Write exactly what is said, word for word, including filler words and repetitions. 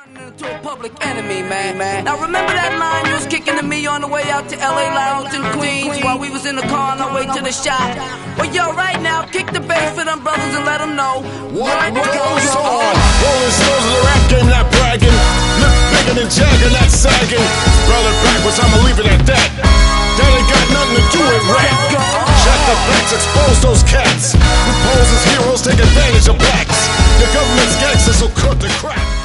To a public enemy, man. man. Now remember that line you was kicking to me on the way out to L A Lounge in Queens while we was in the car on our way to the shop? Well, yo, right now, kick the bass for them brothers and let them know what, what goes on. Rolling stones of the rap game, not bragging. Lips bigger than Jagger, not sagging. Brother backwards, I'ma leave it at that. That ain't got nothing to do with rap. Shut the facts, expose those cats who pose as heroes, take advantage of blacks. Your government's gangsters will cut the crap.